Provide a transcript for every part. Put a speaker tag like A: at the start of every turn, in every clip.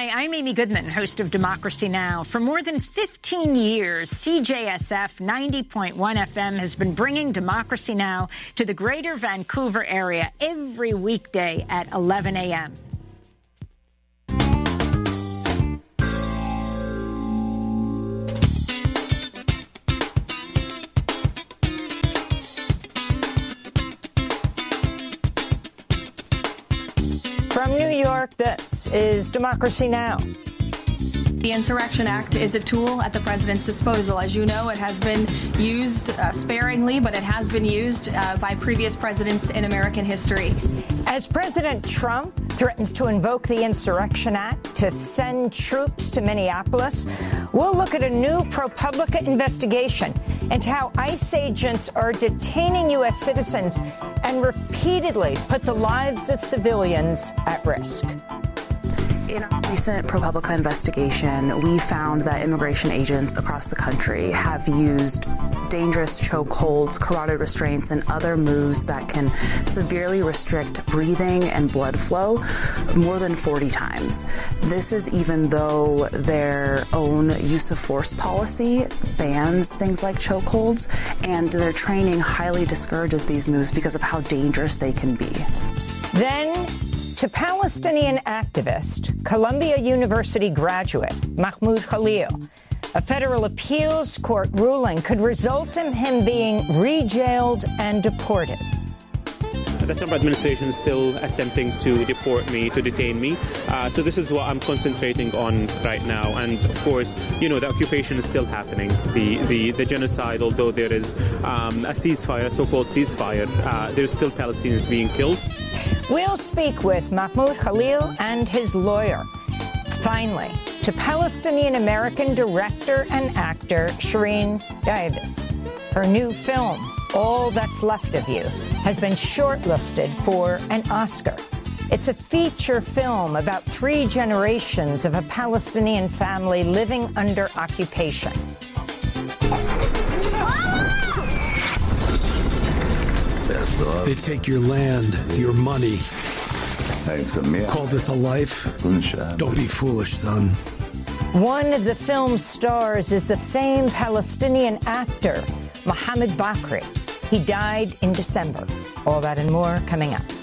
A: Hi, I'm Amy Goodman, host of Democracy Now! For more than 15 years, CJSF 90.1 FM has been bringing Democracy Now! To the greater Vancouver area every weekday at 11 a.m. From New York, this is Democracy Now!
B: The Insurrection Act is a tool at the president's disposal. As you know, it has been used sparingly, but it has been used by previous presidents in American history.
A: As President Trump threatens to invoke the Insurrection Act to send troops to Minneapolis, we'll look at a new ProPublica investigation into how ICE agents are detaining U.S. citizens and repeatedly put the lives of civilians at risk.
C: In a recent ProPublica investigation, we found that immigration agents across the country have used dangerous chokeholds, carotid restraints, and other moves that can severely restrict breathing and blood flow more than 40 times. This is even though their own use of force policy bans things like chokeholds, and their training highly discourages these moves because of how dangerous they can be.
A: Then, to Palestinian activist, Columbia University graduate Mahmoud Khalil, a federal appeals court ruling could result in him being re-jailed and deported.
D: The Trump administration is still attempting to deport me, to detain me. So this is what I'm concentrating on right now. And of course, you know, the occupation is still happening. The genocide, although there is a ceasefire, so-called ceasefire, there's still Palestinians being killed.
A: We'll speak with Mahmoud Khalil and his lawyer. Finally, to Palestinian-American director and actor Shireen Davis. Her new film, All That's Left of You, has been shortlisted for an Oscar. It's a feature film about 3 generations of a Palestinian family living under occupation.
E: They take your land, your money. Call this a life? Don't be foolish, son.
A: One of the film's stars is the famed Palestinian actor, Mohammed Bakri. He died in December. All that and more coming up.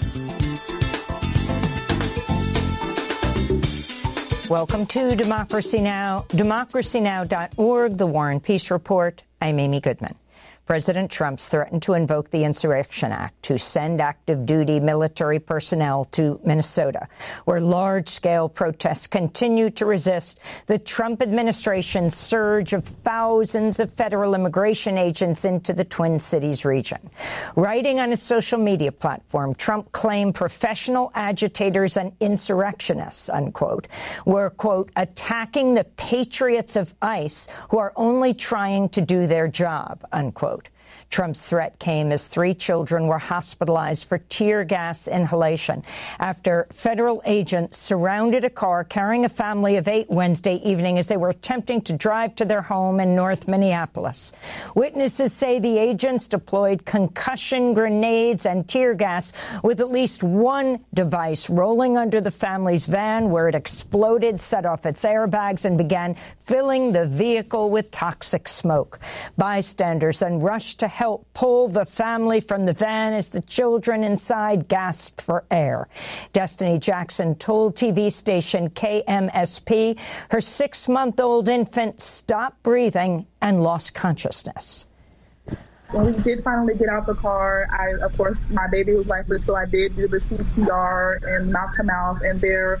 A: Welcome to Democracy Now!, democracynow.org, The War and Peace Report. I'm Amy Goodman. President Trump's threatened to invoke the Insurrection Act to send active-duty military personnel to Minnesota, where large-scale protests continue to resist the Trump administration's surge of thousands of federal immigration agents into the Twin Cities region. Writing on his social media platform, Trump claimed professional agitators and insurrectionists, unquote, were, quote, attacking the patriots of ICE who are only trying to do their job, unquote. Trump's threat came as 3 children were hospitalized for tear gas inhalation after federal agents surrounded a car carrying a family of 8 Wednesday evening as they were attempting to drive to their home in North Minneapolis. Witnesses say the agents deployed concussion grenades and tear gas with at least one device rolling under the family's van, where it exploded, set off its airbags, and began filling the vehicle with toxic smoke. Bystanders then rushed to help pull the family from the van as the children inside gasped for air. Destiny Jackson told TV station KMSP her 6-month-old infant stopped breathing and lost consciousness.
F: When we did finally get out the car, of course, my baby was lifeless, so I did do the CPR and mouth to mouth, and there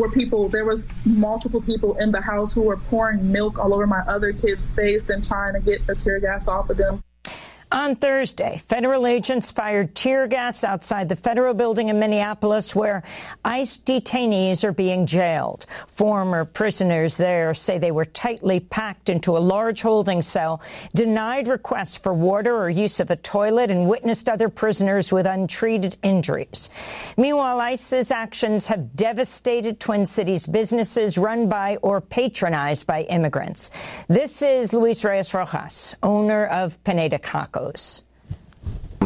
F: was multiple people in the house who were pouring milk all over my other kid's face and trying to get the tear gas off of them.
A: On Thursday, federal agents fired tear gas outside the federal building in Minneapolis where ICE detainees are being jailed. Former prisoners there say they were tightly packed into a large holding cell, denied requests for water or use of a toilet, and witnessed other prisoners with untreated injuries. Meanwhile, ICE's actions have devastated Twin Cities businesses run by or patronized by immigrants. This is Luis Reyes Rojas, owner of Pineda Tacos.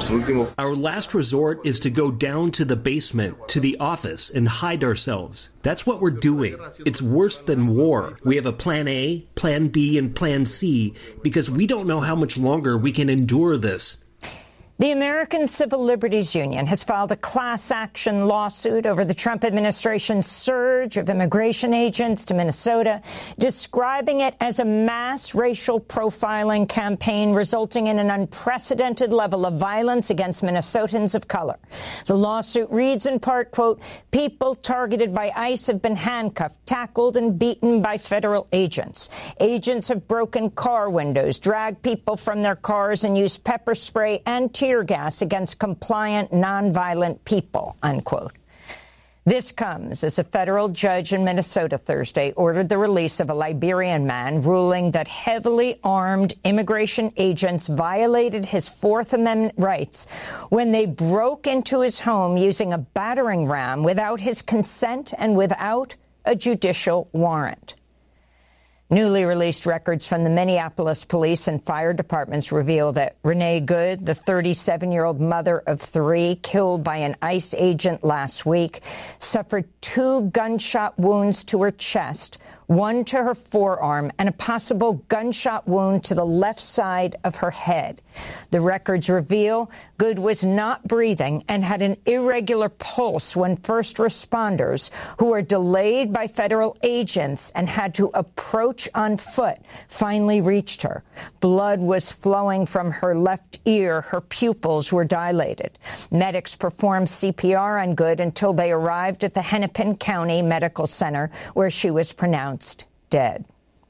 G: Our last resort is to go down to the basement, to the office, and hide ourselves. That's what we're doing. It's worse than war. We have a plan A, plan B, and plan C because we don't know how much longer we can endure this.
A: The American Civil Liberties Union has filed a class action lawsuit over the Trump administration's surge of immigration agents to Minnesota, describing it as a mass racial profiling campaign resulting in an unprecedented level of violence against Minnesotans of color. The lawsuit reads in part, quote, people targeted by ICE have been handcuffed, tackled, and beaten by federal agents. Agents have broken car windows, dragged people from their cars, and used pepper spray and tear gas against compliant, nonviolent people, unquote. This comes as a federal judge in Minnesota Thursday ordered the release of a Liberian man, ruling that heavily armed immigration agents violated his Fourth Amendment rights when they broke into his home using a battering ram without his consent and without a judicial warrant. Newly released records from the Minneapolis police and fire departments reveal that Renee Good, the 37-year-old mother of three killed by an ICE agent last week, suffered 2 gunshot wounds to her chest, 1 to her forearm, and a possible gunshot wound to the left side of her head. The records reveal Good was not breathing and had an irregular pulse when first responders, who were delayed by federal agents and had to approach on foot, finally reached her. Blood was flowing from her left ear. Her pupils were dilated. Medics performed CPR on Good until they arrived at the Hennepin County Medical Center, where she was pronounced dead.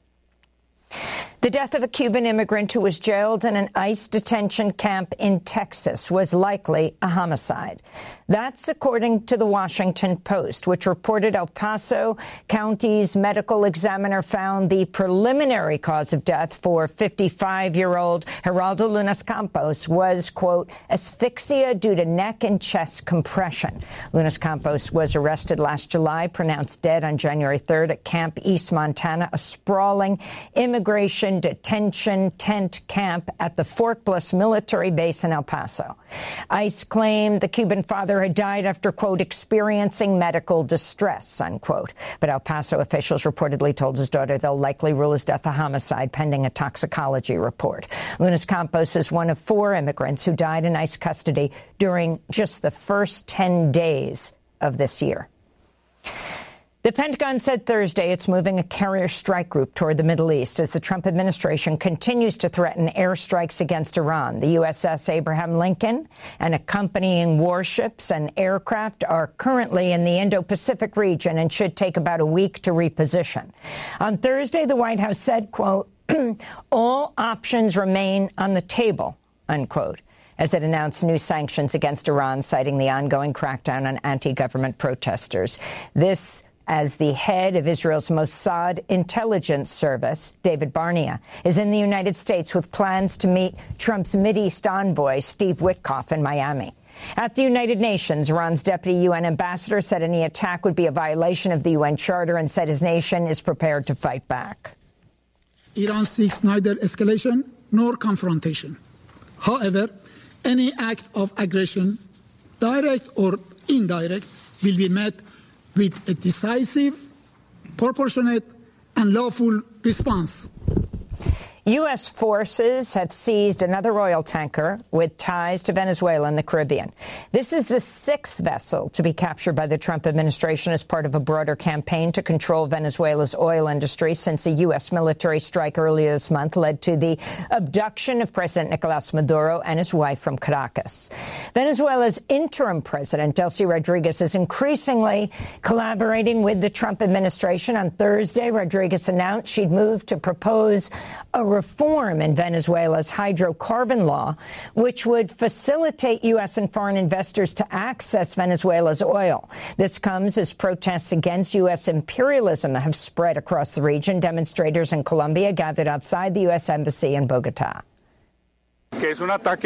A: The death of a Cuban immigrant who was jailed in an ICE detention camp in Texas was likely a homicide. That's according to the Washington Post, which reported El Paso County's medical examiner found the preliminary cause of death for 55-year-old Geraldo Lunas Campos was, quote, asphyxia due to neck and chest compression. Lunas Campos was arrested last July, pronounced dead on January 3rd at Camp East Montana, a sprawling immigration detention tent camp at the Fort Bliss military base in El Paso. ICE claimed the Cuban father had died after, quote, experiencing medical distress, unquote. But El Paso officials reportedly told his daughter they'll likely rule his death a homicide pending a toxicology report. Lunas Campos is one of 4 immigrants who died in ICE custody during just the first 10 days of this year. The Pentagon said Thursday it's moving a carrier strike group toward the Middle East as the Trump administration continues to threaten airstrikes against Iran. The USS Abraham Lincoln and accompanying warships and aircraft are currently in the Indo-Pacific region and should take about a week to reposition. On Thursday, the White House said, quote, all options remain on the table, unquote, as it announced new sanctions against Iran, citing the ongoing crackdown on anti-government protesters. This as the head of Israel's Mossad intelligence service, David Barnea, is in the United States with plans to meet Trump's Mideast envoy, Steve Witkoff, in Miami. At the United Nations, Iran's deputy UN ambassador said any attack would be a violation of the UN Charter and said his nation is prepared to fight back.
H: Iran seeks neither escalation nor confrontation. However, any act of aggression, direct or indirect, will be met with a decisive, proportionate, and lawful response.
A: U.S. forces have seized another oil tanker with ties to Venezuela in the Caribbean. This is the 6th vessel to be captured by the Trump administration as part of a broader campaign to control Venezuela's oil industry since a U.S. military strike earlier this month led to the abduction of President Nicolas Maduro and his wife from Caracas. Venezuela's interim president, Delcy Rodriguez, is increasingly collaborating with the Trump administration. On Thursday, Rodriguez announced she'd moved to propose a reform in Venezuela's hydrocarbon law, which would facilitate U.S. and foreign investors to access Venezuela's oil. This comes as protests against U.S. imperialism have spread across the region. Demonstrators in Colombia gathered outside the U.S. Embassy in Bogota.
I: It is an attack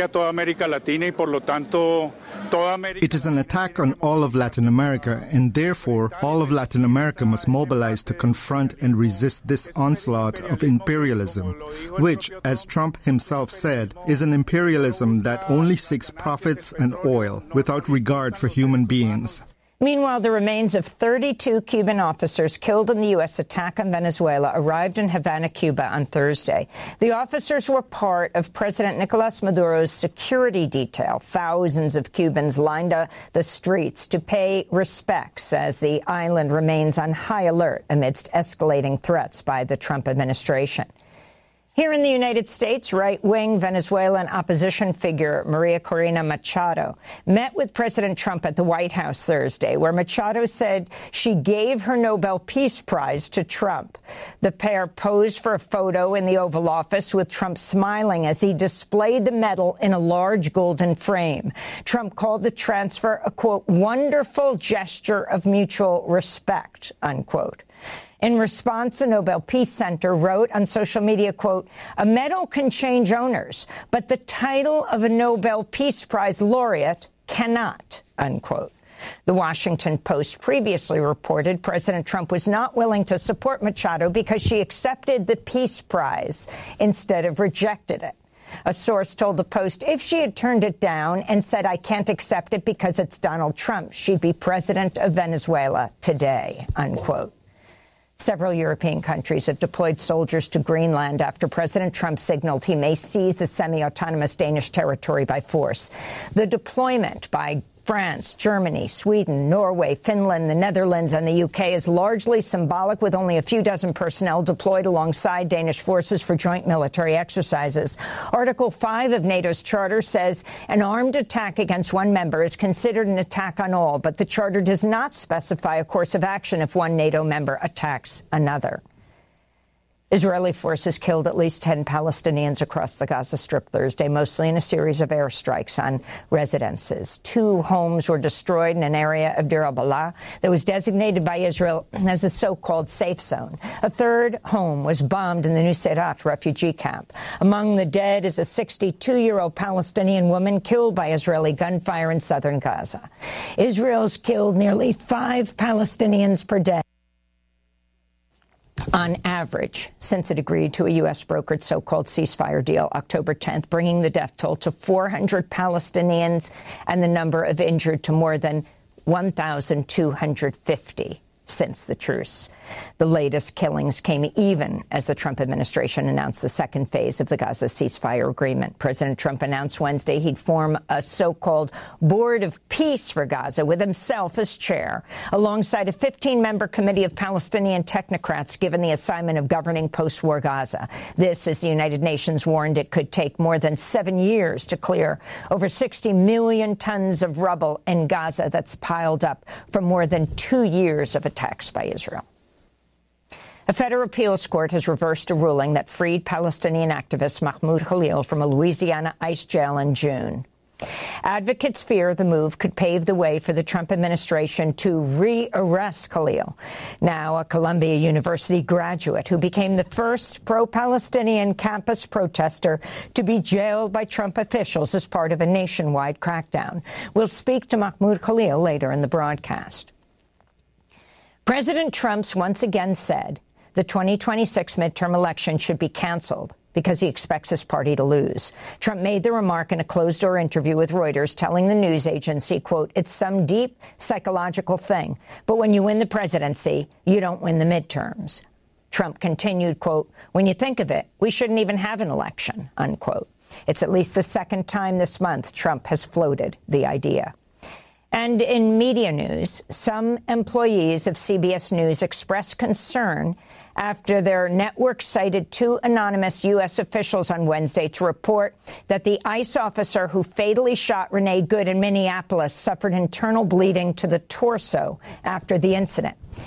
I: on all of Latin America, and therefore all of Latin America must mobilize to confront and resist this onslaught of imperialism, which, as Trump himself said, is an imperialism that only seeks profits and oil without regard for human beings.
A: Meanwhile, the remains of 32 Cuban officers killed in the U.S. attack on Venezuela arrived in Havana, Cuba on Thursday. The officers were part of President Nicolas Maduro's security detail. Thousands of Cubans lined up the streets to pay respects as the island remains on high alert amidst escalating threats by the Trump administration. Here in the United States, right-wing Venezuelan opposition figure Maria Corina Machado met with President Trump at the White House Thursday, where Machado said she gave her Nobel Peace Prize to Trump. The pair posed for a photo in the Oval Office with Trump smiling as he displayed the medal in a large golden frame. Trump called the transfer a, quote, wonderful gesture of mutual respect, unquote. In response, the Nobel Peace Center wrote on social media, quote, a medal can change owners, but the title of a Nobel Peace Prize laureate cannot, unquote. The Washington Post previously reported President Trump was not willing to support Machado because she accepted the Peace Prize instead of rejected it. A source told the Post if she had turned it down and said, I can't accept it because it's Donald Trump, she'd be president of Venezuela today, unquote. Several European countries have deployed soldiers to Greenland after President Trump signaled he may seize the semi-autonomous Danish territory by force. The deployment by France, Germany, Sweden, Norway, Finland, the Netherlands and the UK is largely symbolic, with only a few dozen personnel deployed alongside Danish forces for joint military exercises. Article 5 of NATO's charter says an armed attack against one member is considered an attack on all, but the charter does not specify a course of action if one NATO member attacks another. Israeli forces killed at least 10 Palestinians across the Gaza Strip Thursday, mostly in a series of airstrikes on residences. 2 homes were destroyed in an area of Deir al-Balah that was designated by Israel as a so-called safe zone. A third home was bombed in the Nuseirat refugee camp. Among the dead is a 62-year-old Palestinian woman killed by Israeli gunfire in southern Gaza. Israel's killed nearly 5 Palestinians per day on average since it agreed to a U.S.-brokered so-called ceasefire deal October 10th, bringing the death toll to 400 Palestinians and the number of injured to more than 1,250 since the truce. The latest killings came even as the Trump administration announced the second phase of the Gaza ceasefire agreement. President Trump announced Wednesday he'd form a so-called Board of Peace for Gaza with himself as chair, alongside a 15-member committee of Palestinian technocrats given the assignment of governing post-war Gaza. This, as the United Nations warned, it could take more than 7 years to clear over 60 million tons of rubble in Gaza that's piled up from more than 2 years of attacks by Israel. A federal appeals court has reversed a ruling that freed Palestinian activist Mahmoud Khalil from a Louisiana ICE jail in June. Advocates fear the move could pave the way for the Trump administration to re-arrest Khalil, now a Columbia University graduate who became the first pro-Palestinian campus protester to be jailed by Trump officials as part of a nationwide crackdown. We'll speak to Mahmoud Khalil later in the broadcast. President Trump's once again said the 2026 midterm election should be canceled because he expects his party to lose. Trump made the remark in a closed-door interview with Reuters, telling the news agency, quote, it's some deep psychological thing, but when you win the presidency, you don't win the midterms. Trump continued, quote, when you think of it, we shouldn't even have an election, unquote. It's at least the second time this month Trump has floated the idea. And in media news, some employees of CBS News expressed concern after their network cited 2 anonymous U.S. officials on Wednesday to report that the ICE officer who fatally shot Renee Good in Minneapolis suffered internal bleeding to the torso after the incident.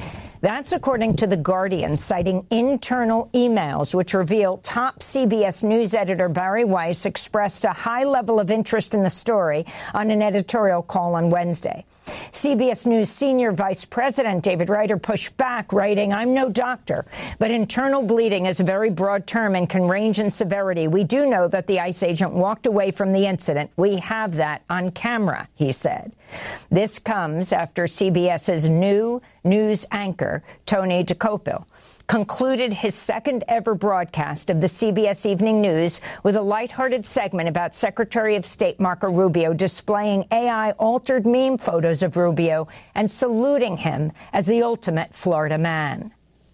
A: That's according to The Guardian, citing internal emails which reveal top CBS News editor Bari Weiss expressed a high level of interest in the story on an editorial call on Wednesday. CBS News senior vice president David Reiter pushed back, writing, "I'm no doctor, but internal bleeding is a very broad term and can range in severity. We do know that the ICE agent walked away from the incident. We have that on camera," he said. This comes after CBS's new news anchor, Tony Dokoupil, concluded his second-ever broadcast of the CBS Evening News with a lighthearted segment about Secretary of State Marco Rubio displaying AI-altered meme photos of Rubio and saluting him as the ultimate Florida man.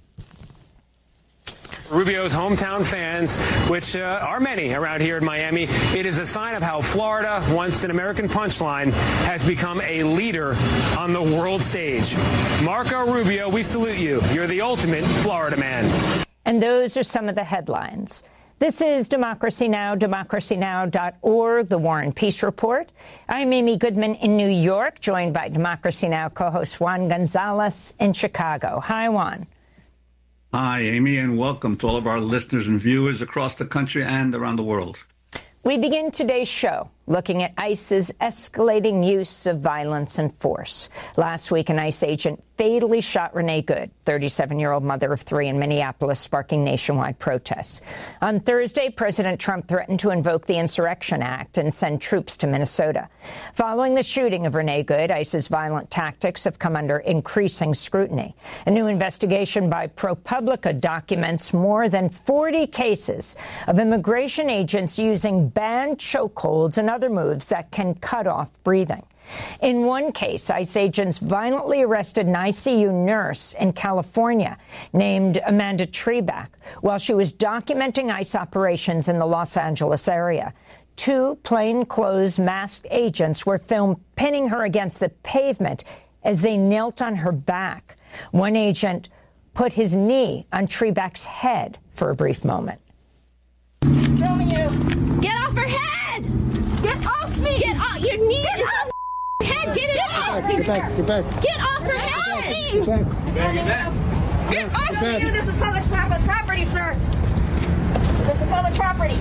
J: Rubio's hometown fans, which are many around here in Miami, it is a sign of how Florida, once an American punchline, has become a leader on the world stage. Marco Rubio, we salute you. You're the ultimate Florida man.
A: And those are some of the headlines. This is Democracy Now!, democracynow.org, The War and Peace Report. I'm Amy Goodman in New York, joined by Democracy Now! Co-host Juan Gonzalez in Chicago. Hi, Juan.
K: Hi, Amy, and welcome to all of our listeners and viewers across the country and around the world.
A: We begin today's show looking at ICE's escalating use of violence and force. Last week, an ICE agent fatally shot Renee Good, 37-year-old mother of three in Minneapolis, sparking nationwide protests. On Thursday, President Trump threatened to invoke the Insurrection Act and send troops to Minnesota. Following the shooting of Renee Good, ICE's violent tactics have come under increasing scrutiny. A new investigation by ProPublica documents more than 40 cases of immigration agents using banned chokeholds and other moves that can cut off breathing. In one case, ICE agents violently arrested an ICU nurse in California named Amanda Treback while she was documenting ICE operations in the Los Angeles area. Two plainclothes masked agents were filmed pinning her against the pavement as they knelt on her back. One agent put his knee on Treback's head for a brief moment.
L: Filming you. Get off her head! Get off me! Get off your knee! Get off her head! Get it off!
M: Get back! Get back!
L: Get off her head!
M: Get back! Get back!
L: Get off me! This is public property, sir. This is public property.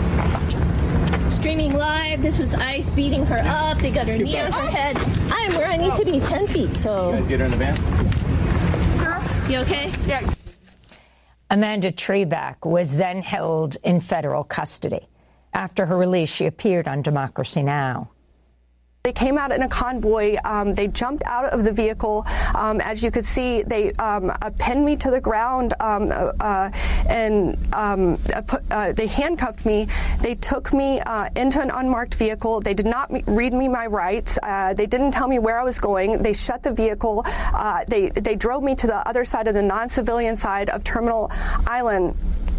L: Streaming live. This is ICE beating her up. They got her knee on her head. I am where I need to be, 10 feet. So.
M: You guys get her in the van.
L: Sir, you okay?
M: Yeah.
A: Amanda Treback was then held in federal custody. After her release, she appeared on Democracy Now!
N: They came out in a convoy. They jumped out of the vehicle. As you could see, they pinned me to the ground and they handcuffed me. They took me into an unmarked vehicle. They did not read me my rights. They didn't tell me where I was going. They shut the vehicle. They drove me to the other side of the non-civilian side of Terminal Island.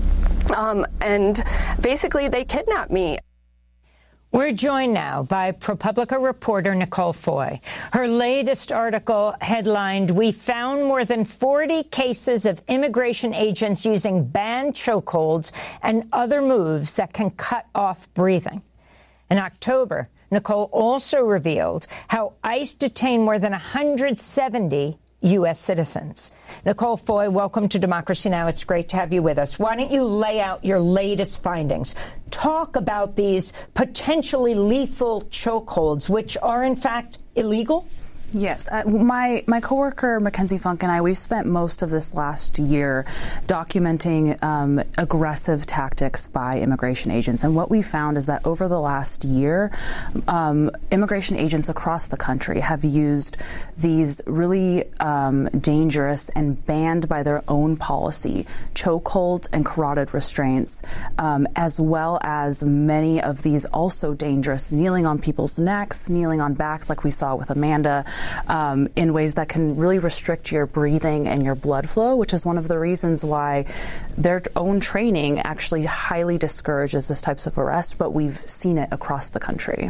N: And basically, they kidnapped me.
A: We're joined now by ProPublica reporter Nicole Foy. Her latest article headlined, "We found more than 40 cases of immigration agents using banned chokeholds and other moves that can cut off breathing." In October, Nicole also revealed how ICE detained more than 170 U.S. citizens. Nicole Foy, welcome to Democracy Now! It's great to have you with us. Why don't you lay out your latest findings? Talk about these potentially lethal chokeholds, which are, in fact, illegal?
C: Yes. My coworker, Mackenzie Funk, and I, we spent most of this last year documenting aggressive tactics by immigration agents. And what we found is that over the last year, immigration agents across the country have used these really dangerous and banned by their own policy chokeholds and carotid restraints, as well as many of these also dangerous kneeling on people's necks, kneeling on backs like we saw with Amanda, in ways that can really restrict your breathing and your blood flow, which is one of the reasons why their own training actually highly discourages this types of arrest, but we've seen it across the country.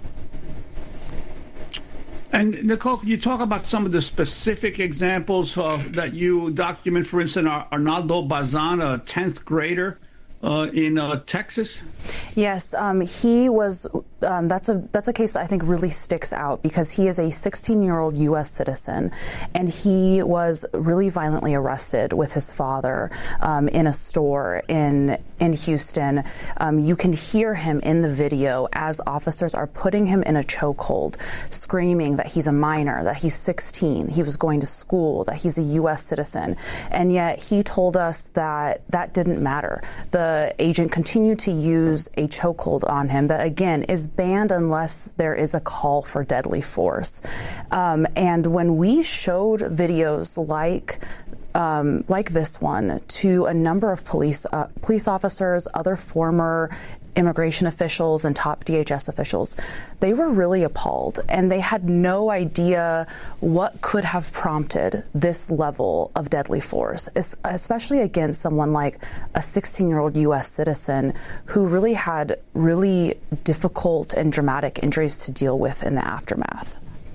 K: And Nicole, can you talk about some of the specific examples that you document? For instance, Arnaldo Bazan, a 10th grader in Texas?
C: Yes, he was. That's a case that I think really sticks out because he is a 16-year-old U.S. citizen, and he was really violently arrested with his father in a store in Houston. You can hear him in the video as officers are putting him in a chokehold, screaming that he's a minor, that he's 16, he was going to school, that he's a U.S. citizen, and yet he told us that that didn't matter. The agent continued to use a chokehold on him that, again, is banned unless there is a call for deadly force. And when we showed videos like this one to a number of police officers, other former immigration officials and top DHS officials, they were really appalled, and they had no idea what could have prompted this level of deadly force, especially against someone like a 16-year-old U.S. citizen who really had really difficult and dramatic injuries to deal with in the aftermath.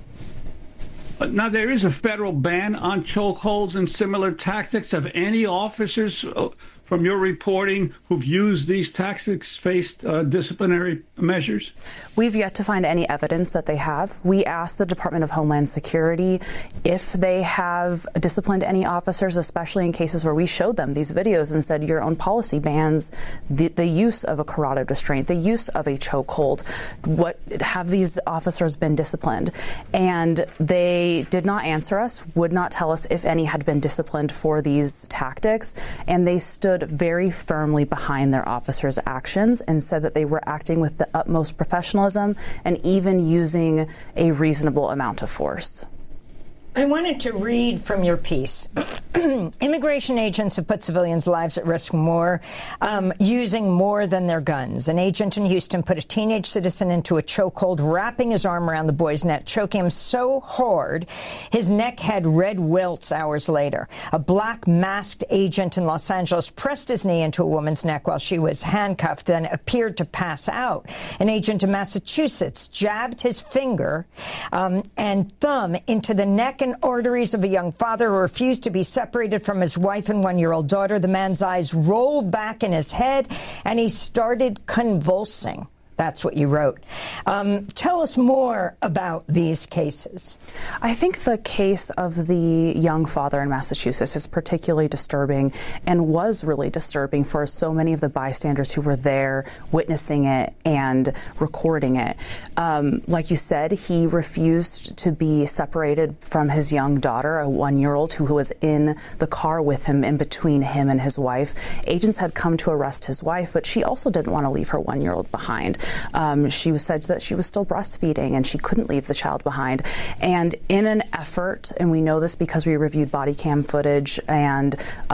K: Now, there is a federal ban on chokeholds and similar tactics. Have any officers from your reporting who've used these tactics faced disciplinary measures?
C: We've yet to find any evidence that they have. We asked the Department of Homeland Security if they have disciplined any officers, especially in cases where we showed them these videos and said your own policy bans the use of a carotid restraint, the use of a chokehold. What have these officers been disciplined? And they did not answer us, would not tell us if any had been disciplined for these tactics, and they stood very firmly behind their officers' actions and said that they were acting with the utmost professionalism and even using a reasonable amount of force.
A: I wanted to read from your piece. Immigration agents have put civilians' lives at risk more, using more than their guns. An agent in Houston put a teenage citizen into a chokehold, wrapping his arm around the boy's neck, choking him so hard his neck had red welts hours later. A black masked agent in Los Angeles pressed his knee into a woman's neck while she was handcuffed, then appeared to pass out. An agent in Massachusetts jabbed his finger and thumb into the neck and arteries of a young father who refused to be separated from his wife and one-year-old daughter. The man's eyes rolled back in his head, and he started convulsing. That's what you wrote. Tell us more about these cases.
C: I think the case of the young father in Massachusetts is particularly disturbing and was really disturbing for so many of the bystanders who were there witnessing it and recording it. Like you said, he refused to be separated from his young daughter, a one-year-old who was in the car with him, in between him and his wife. Agents had come to arrest his wife, but she also didn't want to leave her one-year-old behind. She said that she was still breastfeeding and she couldn't leave the child behind. And in an effort, and we know this because we reviewed body cam footage and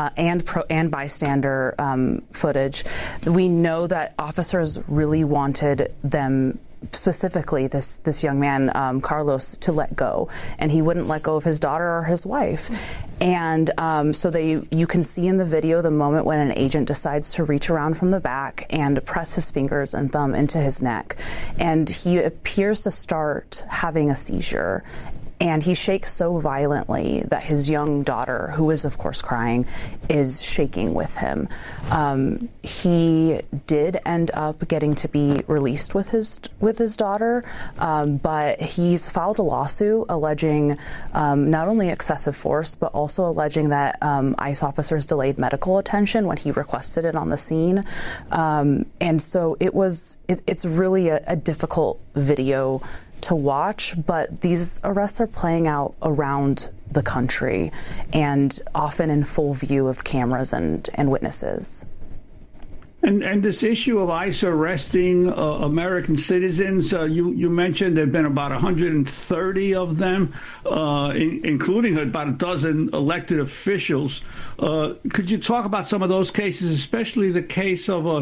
C: bystander footage, we know that officers really wanted them, specifically this young man, Carlos, to let go, and he wouldn't let go of his daughter or his wife. And so you can see in the video the moment when an agent decides to reach around from the back and press his fingers and thumb into his neck, and he appears to start having a seizure. And he shakes so violently that his young daughter, who is, of course, crying, is shaking with him. He did end up getting to be released with his daughter, but he's filed a lawsuit alleging not only excessive force, but also alleging that ICE officers delayed medical attention when he requested it on the scene. And so it's really a difficult video to watch, but these arrests are playing out around the country and often in full view of cameras and witnesses.
K: And this issue of ICE arresting American citizens, you mentioned there have been about 130 of them, including about a dozen elected officials. Could you talk about some of those cases, especially the case of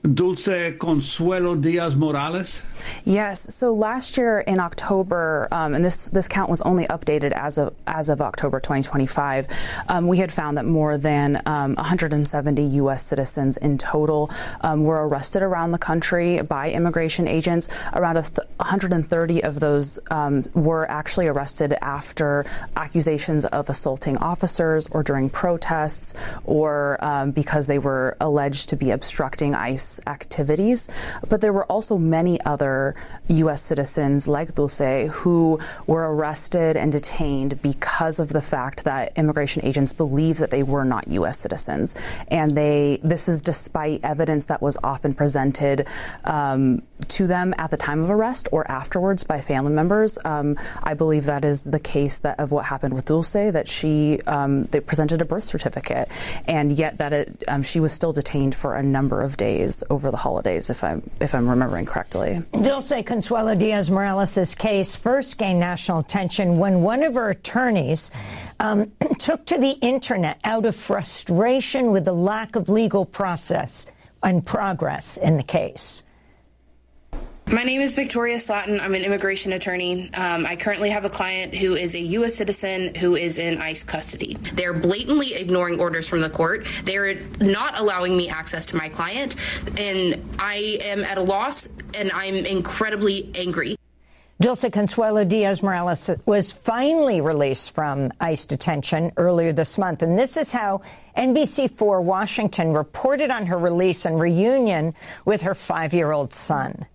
K: Dulce Consuelo Diaz Morales?
C: Yes. So last year in October, and this count was only updated as of October 2025, we had found that more than 170 U.S. citizens in total were arrested around the country by immigration agents. Around 130 of those were actually arrested after accusations of assaulting officers or during protests or because they were alleged to be obstructing ICE activities. But there were also many other U.S. citizens like Dulce who were arrested and detained because of the fact that immigration agents believe that they were not U.S. citizens. And this is despite evidence that was often presented to them at the time of arrest or afterwards by family members. I believe that is the case of what happened with Dulce, that they presented a birth certificate, and yet that she was still detained for a number of days over the holidays, if I'm remembering correctly.
A: Dulce Consuelo Diaz Morales' case first gained national attention when one of her attorneys took to the internet out of frustration with the lack of legal process and progress in the case.
O: My name is Victoria Slatton. I'm an immigration attorney. I currently have a client who is a U.S. citizen who is in ICE custody. They're blatantly ignoring orders from the court. They're not allowing me access to my client, and I am at a loss, and I'm incredibly angry.
A: Dulce Consuelo Diaz Morales was finally released from ICE detention earlier this month, and this is how NBC4 Washington reported on her release and reunion with her 5-year-old son.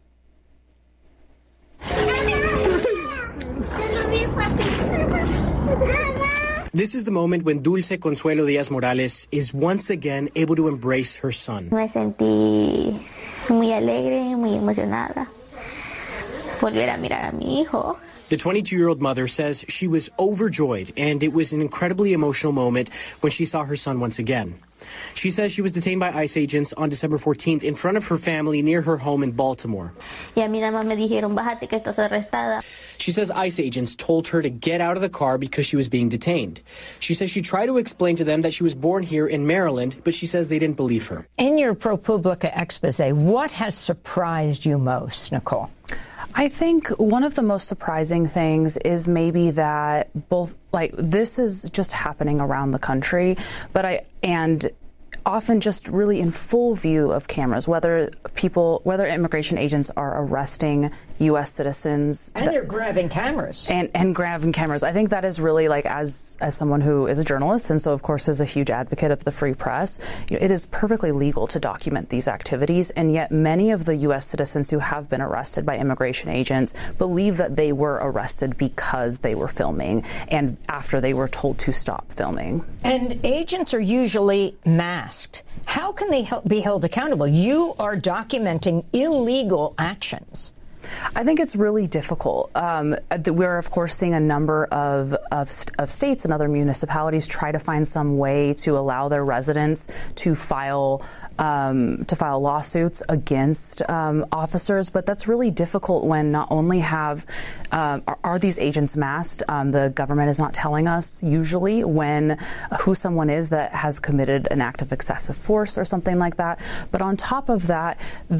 P: This is the moment when Dulce Consuelo Diaz Morales is once again able to embrace her son.
Q: Me sentí muy alegre, muy emocionada. Volver a mirar a mi hijo.
P: The 22-year-old mother says she was overjoyed, and it was an incredibly emotional moment when she saw her son once again. She says she was detained by ICE agents on December 14th in front of her family near her home in Baltimore.
Q: Y a mí nada más me dijeron, bájate que estás arrestada.
P: She says ICE agents told her to get out of the car because she was being detained. She says she tried to explain to them that she was born here in Maryland, but she says they didn't believe her.
A: In your ProPublica expose, what has surprised you most, Nicole?
C: I think one of the most surprising things is maybe that this is just happening around the country, and often just really in full view of cameras, whether immigration agents are arresting U.S. citizens.
A: And they're grabbing cameras.
C: And grabbing cameras. I think that is really, as someone who is a journalist and so, of course, is a huge advocate of the free press, it is perfectly legal to document these activities. And yet many of the U.S. citizens who have been arrested by immigration agents believe that they were arrested because they were filming and after they were told to stop filming.
A: And agents are usually masked. How can they be held accountable? You are documenting illegal actions.
C: I think it's really difficult. We're, of course, seeing a number of states and other municipalities try to find some way to allow their residents to file lawsuits against officers, but that's really difficult when not only are these agents masked, the government is not telling us usually who someone is that has committed an act of excessive force or something like that. But on top of that,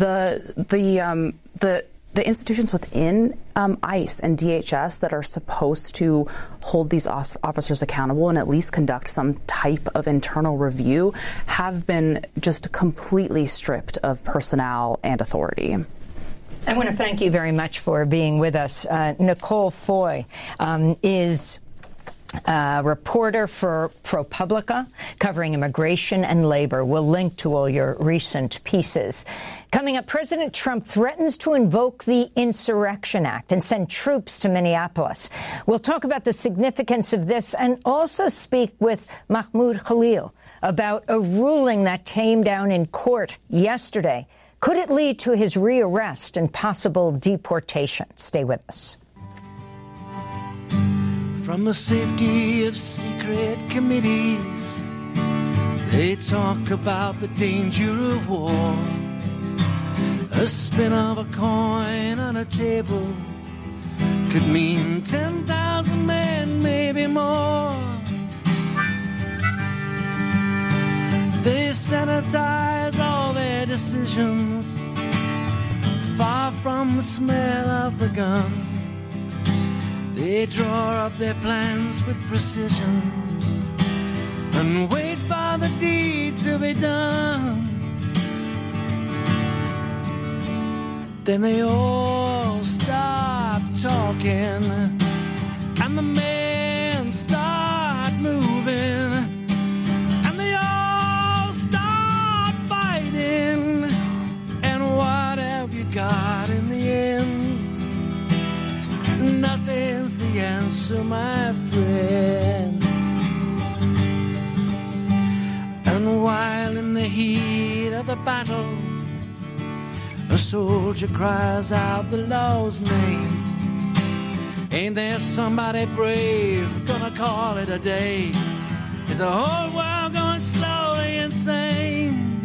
C: the institutions within ICE and DHS that are supposed to hold these officers accountable and at least conduct some type of internal review have been just completely stripped of personnel and authority.
A: I want to thank you very much for being with us. Nicole Foy is reporter for ProPublica, covering immigration and labor. We'll link to all your recent pieces. Coming up, President Trump threatens to invoke the Insurrection Act and send troops to Minneapolis. We'll talk about the significance of this and also speak with Mahmoud Khalil about a ruling that came down in court yesterday. Could it lead to his rearrest and possible deportation? Stay with us.
R: From the safety of secret committees, they talk about the danger of war. A spin of a coin on a table could mean 10,000 men, maybe more. They sanitize all their decisions, far from the smell of the gun. They draw up their plans with precision and wait for the deed to be done. Then they all stop talking and the men start moving and they all start fighting. And what have you got in the end? Nothing's the answer, my friend. And while in the heat of the battle a soldier cries out the law's name, ain't there somebody brave gonna call it a day? Is the whole world going slowly insane?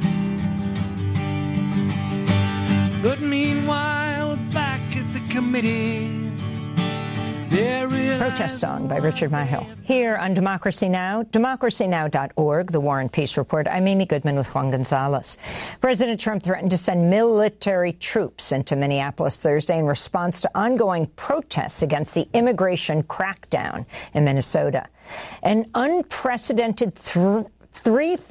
R: But meanwhile, back at the committee,
A: Protest Song by Richard Myhill. Here on Democracy Now!, democracynow.org, The War and Peace Report. I'm Amy Goodman with Juan Gonzalez. President Trump threatened to send military troops into Minneapolis Thursday in response to ongoing protests against the immigration crackdown in Minnesota. An unprecedented 3